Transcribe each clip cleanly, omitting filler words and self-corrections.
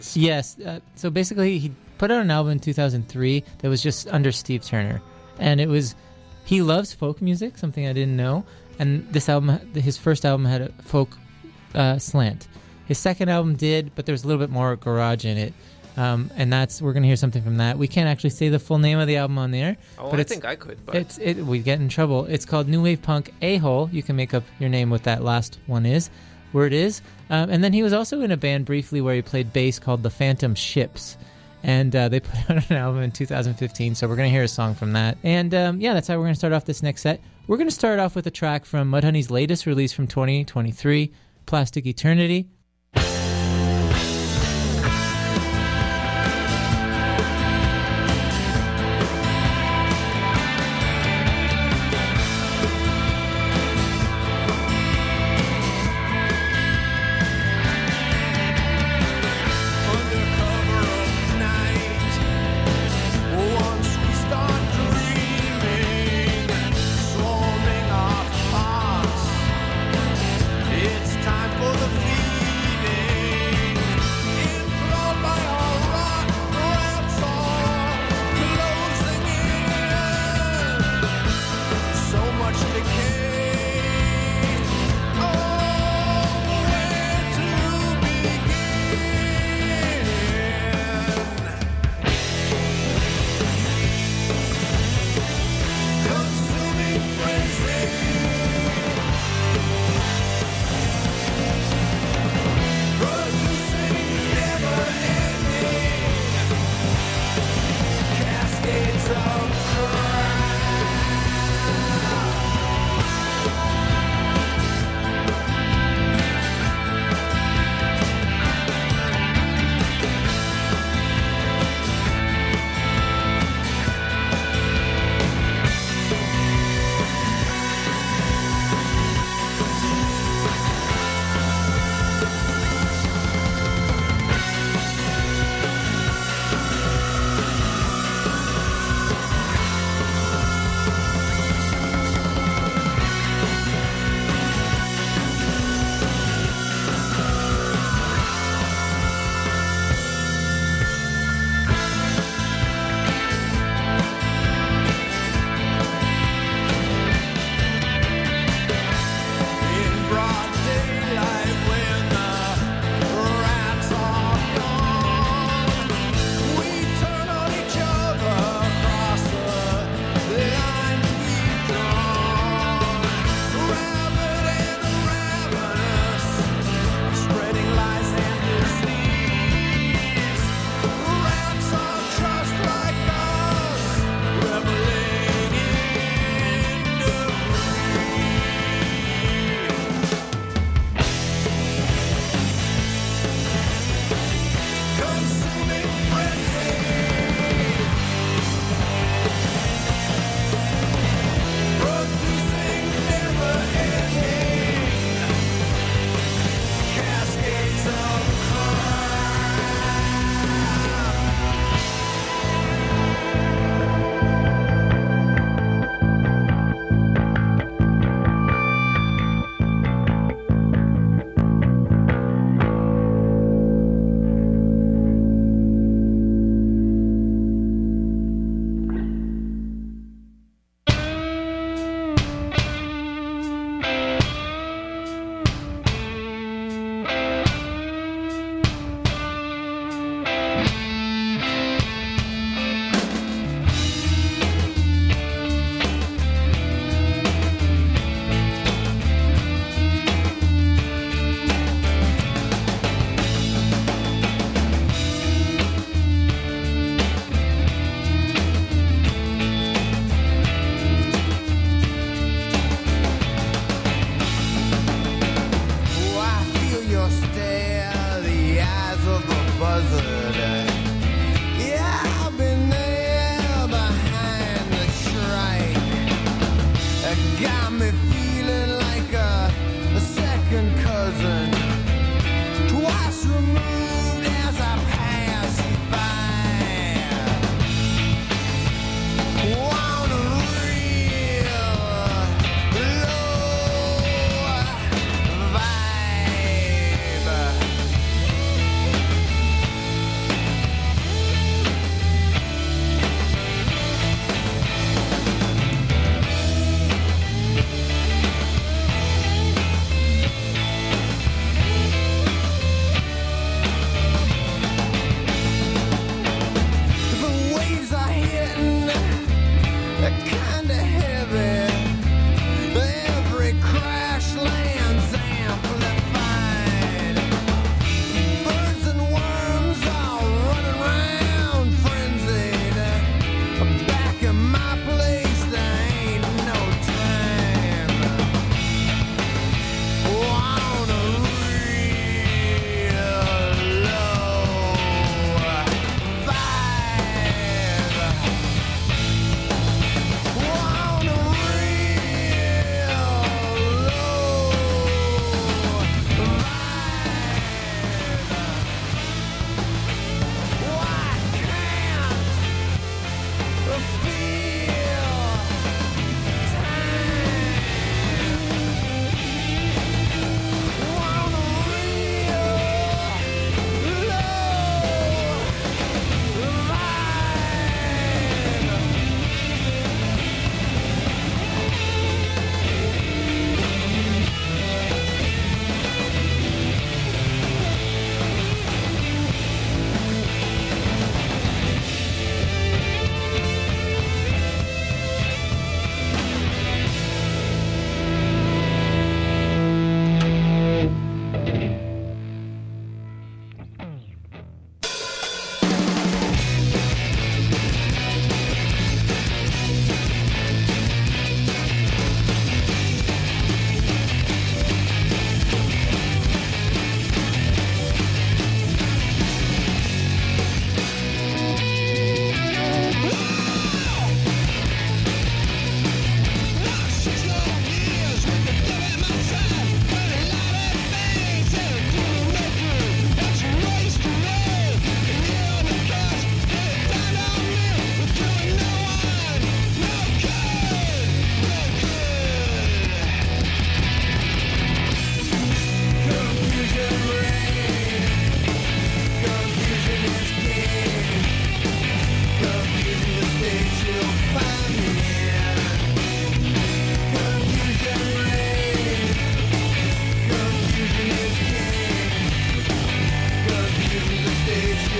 Yes. So basically, he put out an album in 2003 that was just under Steve Turner. And it was... He loves folk music, something I didn't know. And this album, his first album, had a folk slant. His second album did, but there was a little bit more garage in it. And we're going to hear something from that. We can't actually say the full name of the album on the air. Oh, but I think I could. But we'd get in trouble. It's called New Wave Punk A-Hole. You can make up your name what that last one is, where it is. And then he was also in a band briefly where he played bass called the Phantom Ships. And they put out an album in 2015, so we're going to hear a song from that. And that's how we're going to start off this next set. We're going to start off with a track from Mudhoney's latest release from 2023, Plastic Eternity.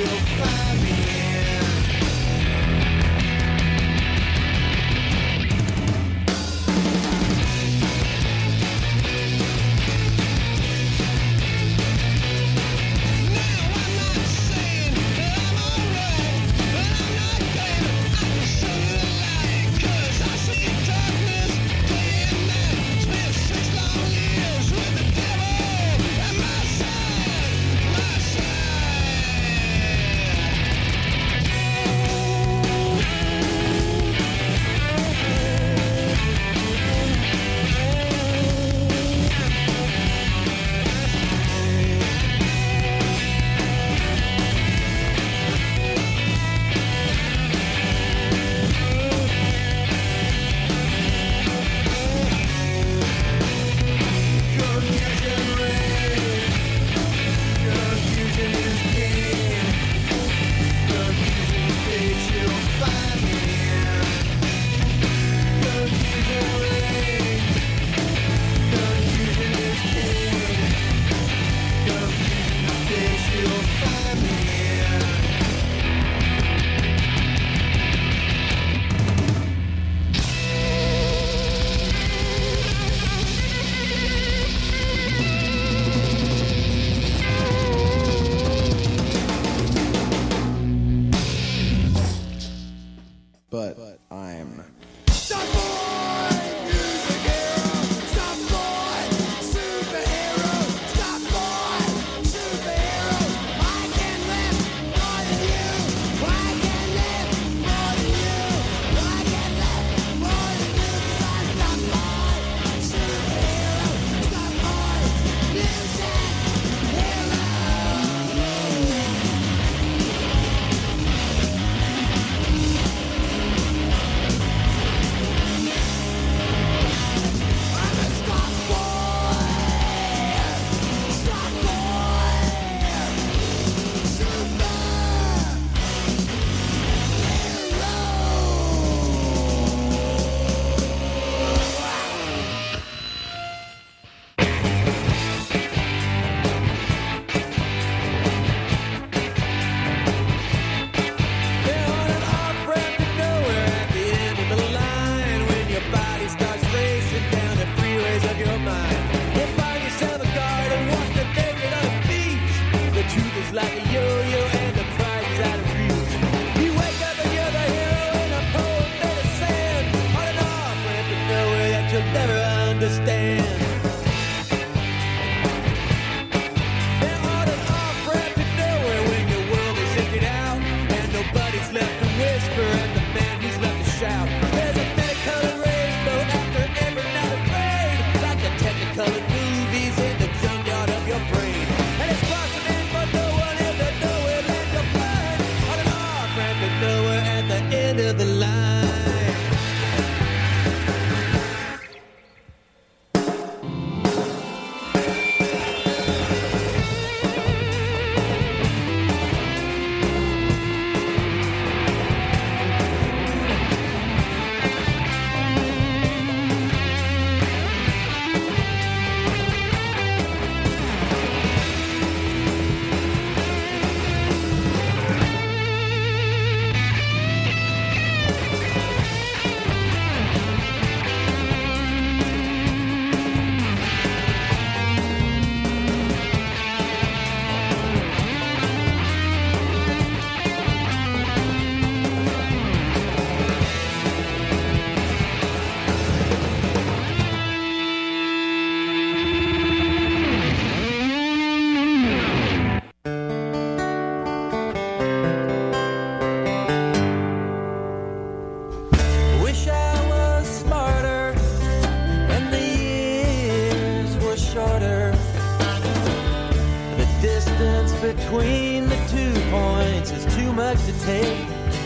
between the 2 points is too much to take.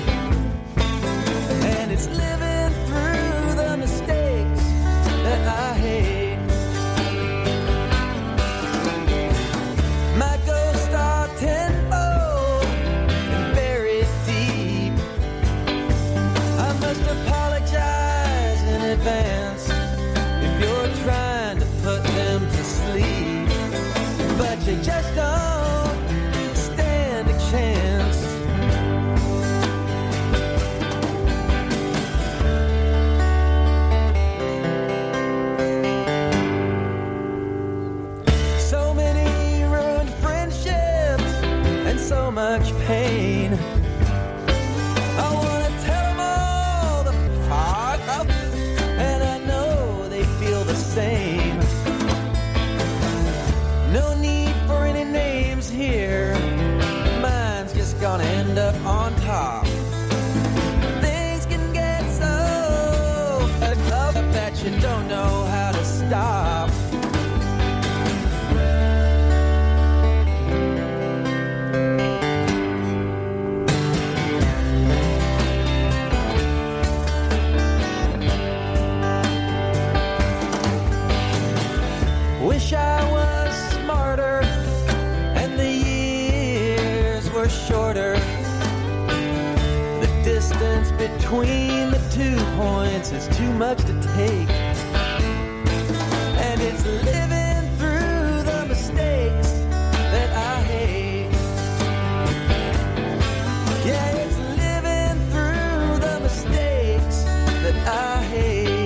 And it's living through the mistakes that I hate. My ghosts are tenfold and buried deep. I must apologize in advance if you're trying to put them to sleep. But you just don't stand a chance. pain. I wanna tell them all to fuck up, and I know they feel the same. No need for any names here. Mine's just gonna end up on top. Things can get so fucked up that you don't know how to stop. Wish I was smarter and the years were shorter. The distance between the 2 points is too much to take. And it's living through the mistakes that I hate. Yeah, it's living through the mistakes that I hate.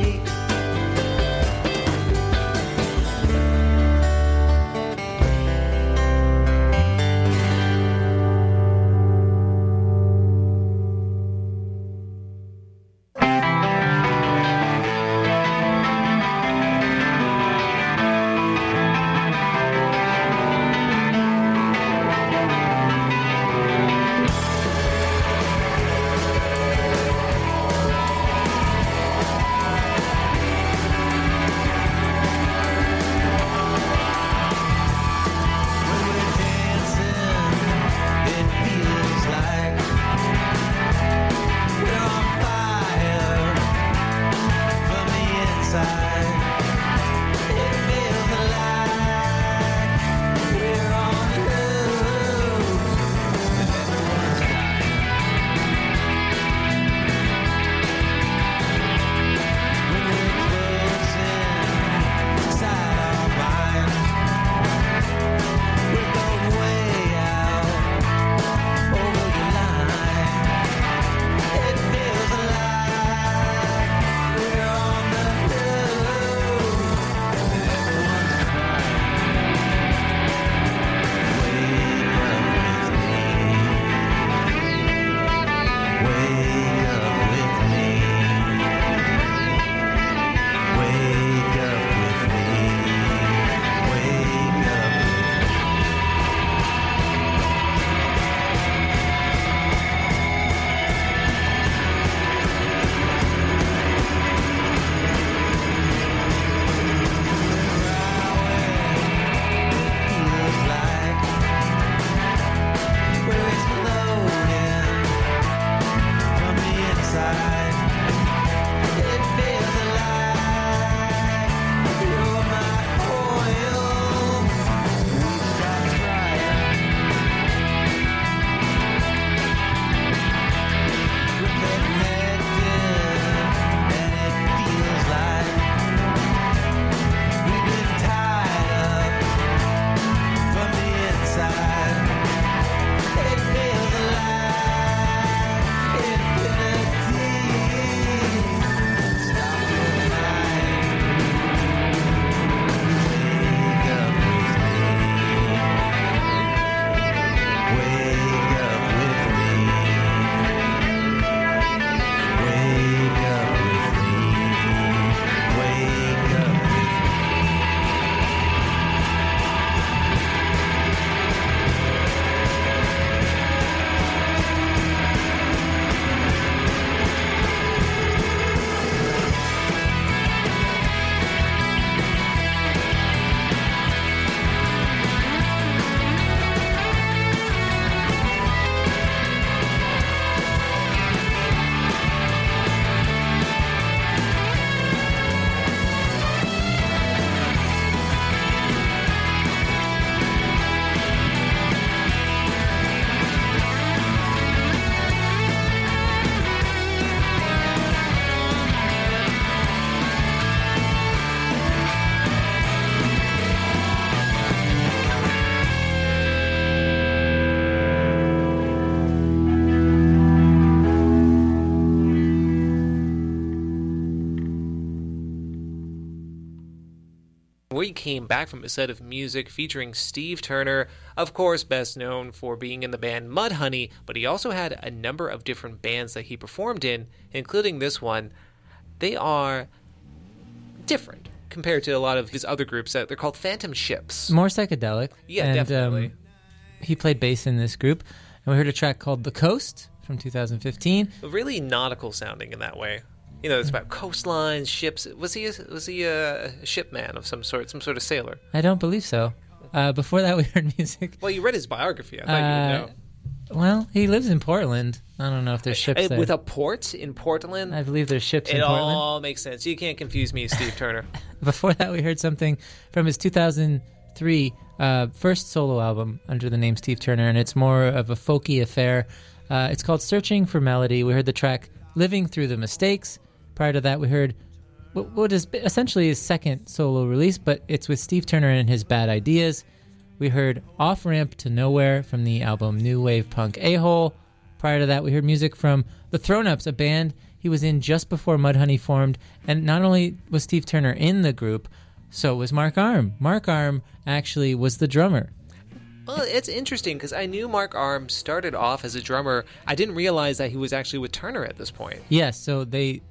we came back from a set of music featuring Steve Turner, of course best known for being in the band Mudhoney, but he also had a number of different bands that he performed in, including this one. They are different compared to a lot of his other groups. They're called Phantom Ships. More psychedelic. Yeah, and, definitely. He played bass in this group, and we heard a track called The Coast from 2015. Really nautical sounding in that way. You know, it's about coastlines, ships. Was he a shipman of some sort of sailor? I don't believe so. Before that, we heard music. Well, you read his biography. I thought you would know. Well, he lives in Portland. I don't know if there's ships there. With a port in Portland? I believe there's ships in It Portland. all makes sense. You can't confuse me, Steve Turner. Before that, we heard something from his 2003 first solo album under the name Steve Turner, and it's more of a folky affair. It's called Searching for Melody. We heard the track Living Through the Mistakes. Prior to that, we heard what is essentially his second solo release, but it's with Steve Turner and his Bad Ideas. We heard Off Ramp to Nowhere from the album New Wave Punk A-Hole. Prior to that, we heard music from The Thrown Ups, a band he was in just before Mudhoney formed. And not only was Steve Turner in the group, so was Mark Arm. Mark Arm actually was the drummer. Well, it's interesting because I knew Mark Arm started off as a drummer. I didn't realize that he was actually with Turner at this point. Yes, so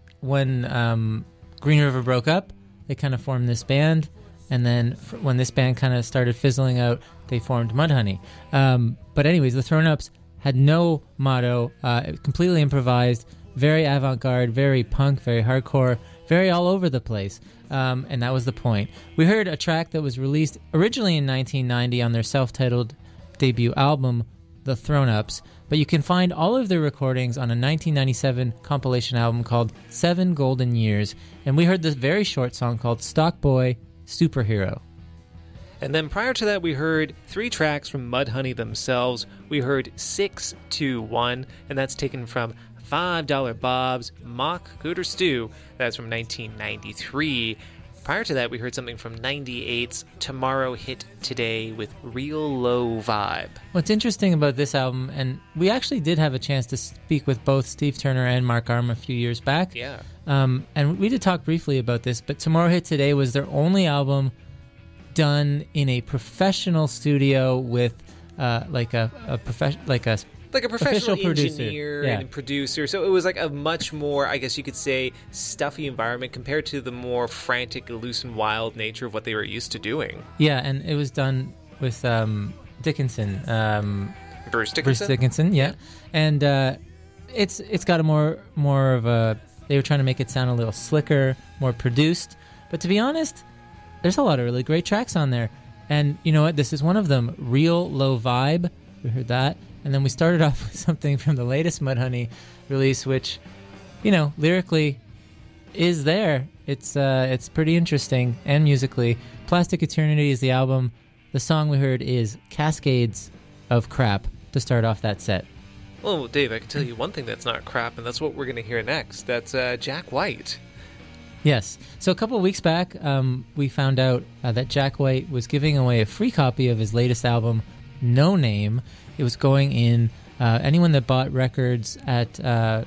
when Green River broke up, they kind of formed this band. And then when this band kind of started fizzling out, they formed Mudhoney. But anyways, the Thrown Ups had no motto, completely improvised, very avant-garde, very punk, very hardcore, very all over the place. And that was the point. We heard a track that was released originally in 1990 on their self-titled debut album, The Thrown Ups. But you can find all of their recordings on a 1997 compilation album called 7 Golden Years. And we heard this very short song called Stock Boy Superhero. And then prior to that, we heard 3 tracks from Mudhoney themselves. We heard 621, and that's taken from $5 Bob's Mock Gooder Stew. That's from 1993. Prior to that, we heard something from 98's Tomorrow Hit Today with Real Low Vibe. What's interesting about this album, and we actually did have a chance to speak with both Steve Turner and Mark Arm a few years back. Yeah. And we did talk briefly about this, but Tomorrow Hit Today was their only album done in a professional studio with like a professional producer. engineer Yeah. and producer. So it was like a much more, I guess you could say, stuffy environment compared to the more frantic, loose and wild nature of what they were used to doing. Yeah, and it was done with Dickinson. Bruce Dickinson? Bruce Dickinson, yeah. And it's got a more of a... They were trying to make it sound a little slicker, more produced. But to be honest, there's a lot of really great tracks on there. And you know what? This is one of them. Real Low Vibe. We heard that. And then we started off with something from the latest Mudhoney release, which, you know, lyrically is there. It's pretty interesting, and musically. Plastic Eternity is the album. The song we heard is Cascades of Crap to start off that set. Well, Dave, I can tell you one thing that's not crap, and that's what we're going to hear next. That's Jack White. Yes. So a couple of weeks back, we found out that Jack White was giving away a free copy of his latest album, No Name. It was going in anyone that bought records at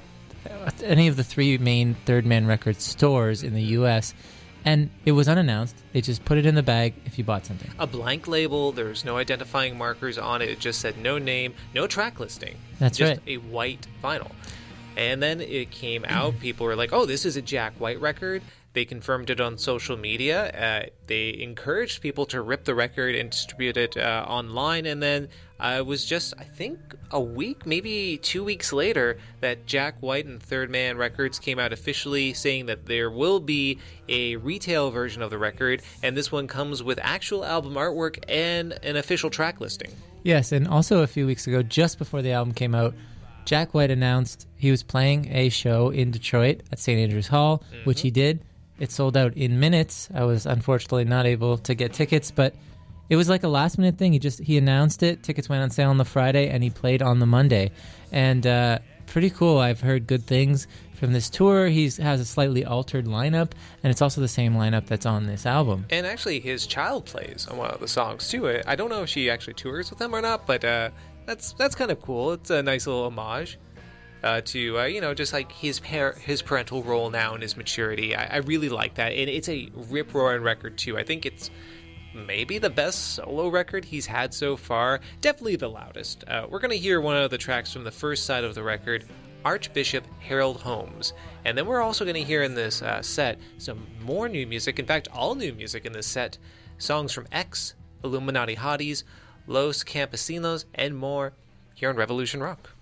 any of the 3 main Third Man Records stores in the U.S., and it was unannounced. They just put it in the bag if you bought something. A blank label. There's no identifying markers on it. It just said no name, no track listing. That's just right. a white vinyl. And then it came out. People were like, oh, this is a Jack White record. They confirmed it on social media. They encouraged people to rip the record and distribute it online. And then it was just, I think, a week, maybe 2 weeks later, that Jack White and Third Man Records came out officially saying that there will be a retail version of the record. And this one comes with actual album artwork and an official track listing. Yes, and also a few weeks ago, just before the album came out, Jack White announced he was playing a show in Detroit at St. Andrews Hall, which he did. It sold out in minutes. I was unfortunately not able to get tickets, but it was like a last-minute thing. He announced it. Tickets went on sale on the Friday, and he played on the Monday. And pretty cool. I've heard good things from this tour. He has a slightly altered lineup, and it's also the same lineup that's on this album. And actually, his child plays on one of the songs, too. I don't know if she actually tours with him or not, but that's kind of cool. It's a nice little homage. to just like his parental role now and his maturity. I really like that, and it's a rip-roaring record too. I think it's maybe the best solo record he's had so far. Definitely the loudest. We're going to hear one of the tracks from the first side of the record, Archbishop Harold Holmes. And then we're also going to hear in this set some more new music. In fact, all new music in this set. Songs from X, Illuminati Hotties, Los Campesinos, and more here on Revolution Rock.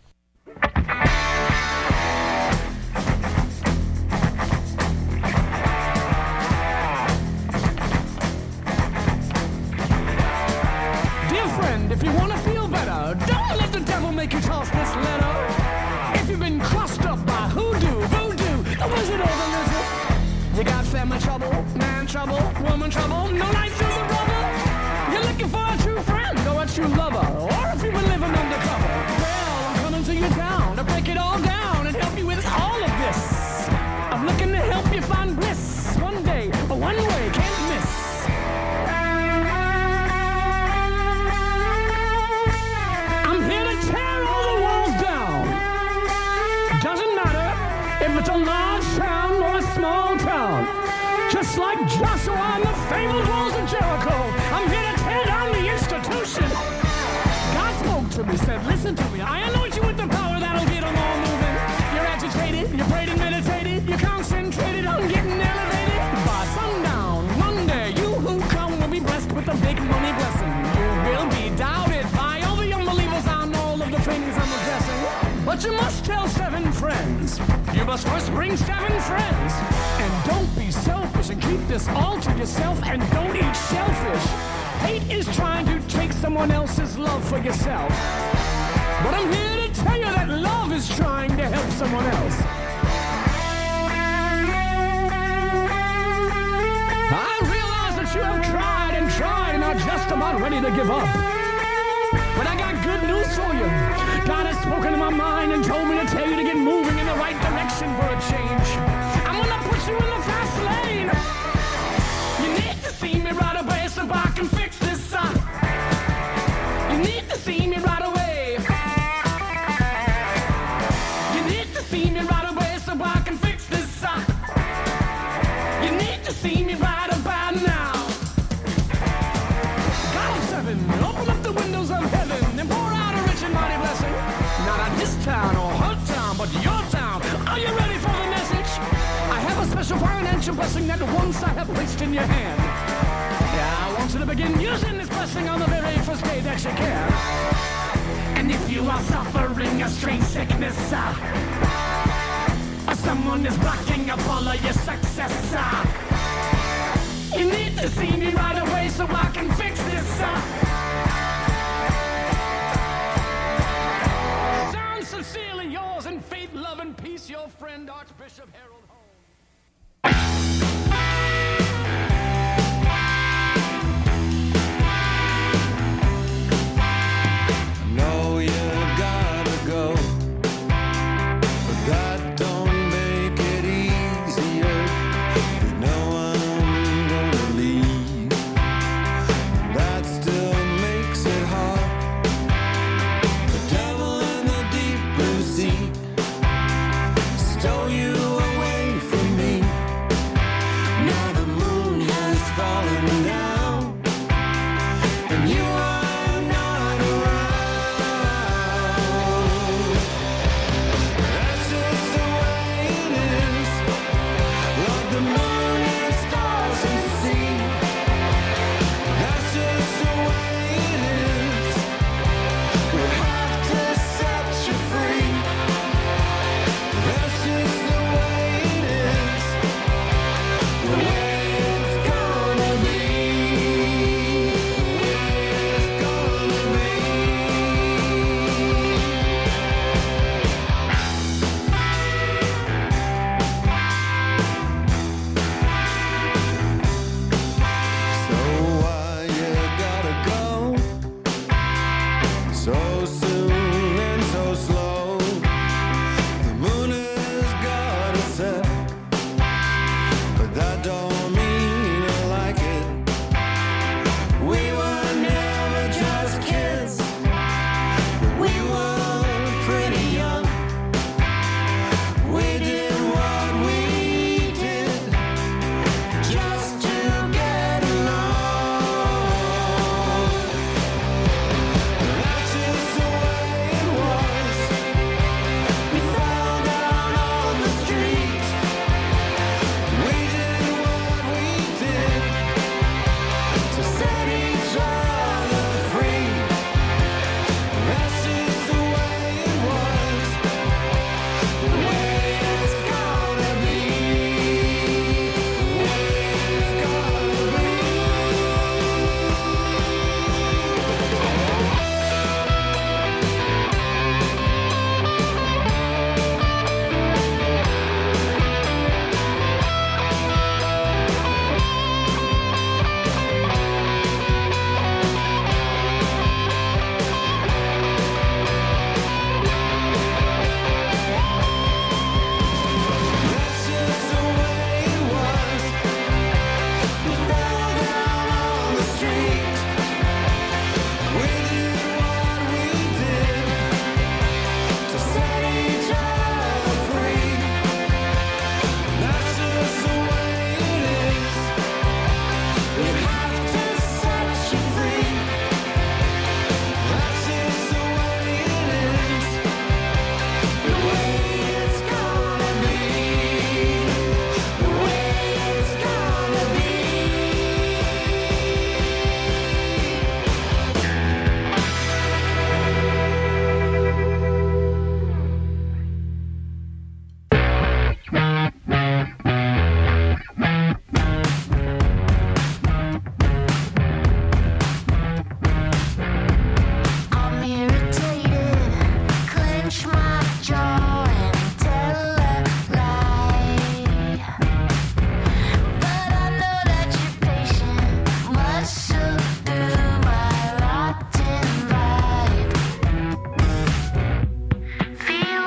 If you want to feel better, don't let the devil make you toss this letter. If you've been crossed up by hoodoo, voodoo, the wizard or the lizard, you got family trouble, man trouble, woman trouble, no night through the rubber. You're looking for a true friend or a true lover, or if you've been living undercover. Well, I'm coming to your town to break it all down and help you with all of this. I'm looking to help you find bliss. One day, a one way, can't miss. If it's a large town or a small town, just like Joshua on the fabled walls of Jericho, I'm here to tear down the institution. God spoke to me, said, listen to me, I anoint you with the power that'll get them all moving. You're agitated, you're prayed and meditated, you're concentrated on getting elevated. By sundown, Monday, you who come will be blessed with a big money blessing. You will be doubted by all the unbelievers on all of the things I'm addressing. But you must tell 7 friends. You must first bring 7 friends. And don't be selfish and keep this all to yourself, and don't eat shellfish. Hate is trying to take someone else's love for yourself. But I'm here to tell you that love is trying to help someone else. I realize that you have tried and are just about ready to give up. But I got good news for you. God has spoken to my mind and told me to tell you to get moving in the right direction for a change. I'm gonna put you in the fast lane. You need to see me right away so I can fix this. You need to see me right away. You need to see me right away so I can fix this. You need to see me right about now. God of 7, open up the windows of heaven and pour out a rich and mighty blessing. Not on his town or her town, but your town. Are you ready for the message? I have a special financial blessing that once I have placed in your hand. Yeah, I want you to begin using this blessing on the very first day that you can. And if you are suffering a strange sickness, or someone is blocking up all of your success, you need to see me right away so I can fix this. Sincerely yours in faith, love, and peace, your friend Archbishop Harold.